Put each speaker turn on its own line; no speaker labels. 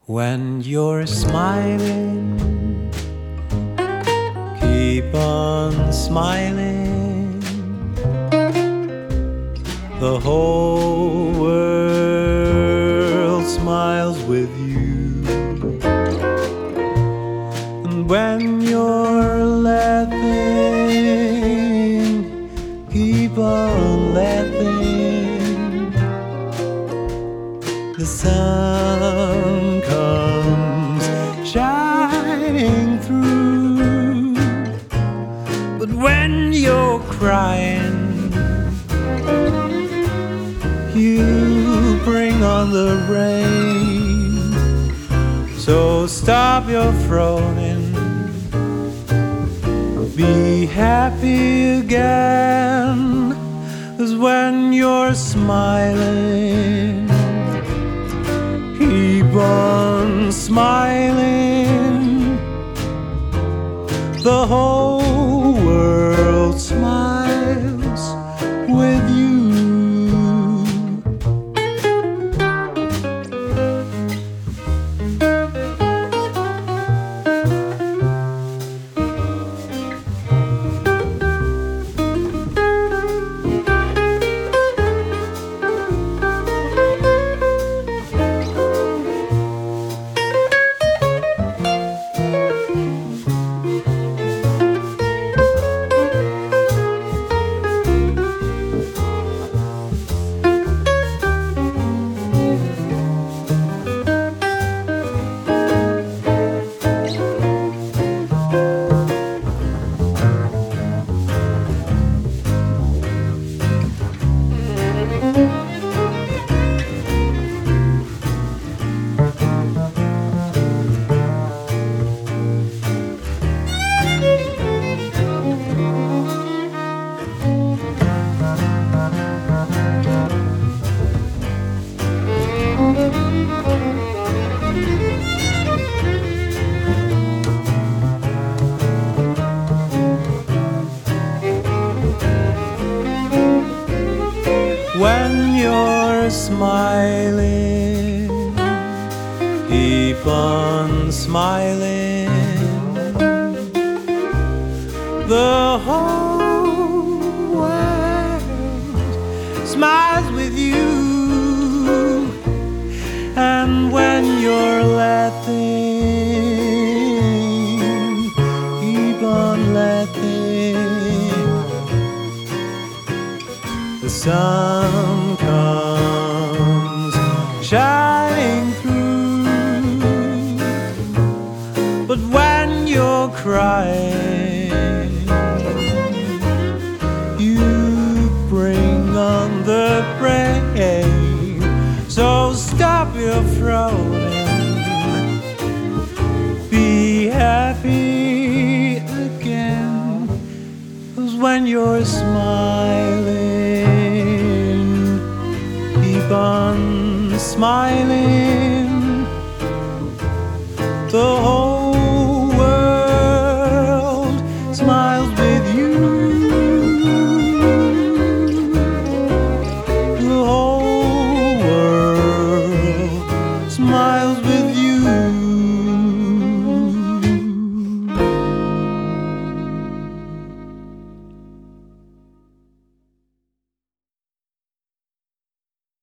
When you're smiling, keep on smiling. The whole world smiles with you. And when you're laughing, keep on laughing. The sun comes shining through. But when you're crying, you bring on the rain. So stop your frowning, be happy again. 'Cause when you're smiling, keep on smiling. The whole world smiles with you. When you're smiling, keep on smiling. The whole world smiles with you. And when you're laughing, keep on laughing. The sun comes shining through. But when you're crying, you bring on the rain. So stop your frowning, be happy again. 'Cause when you're smiling, keep on smiling. The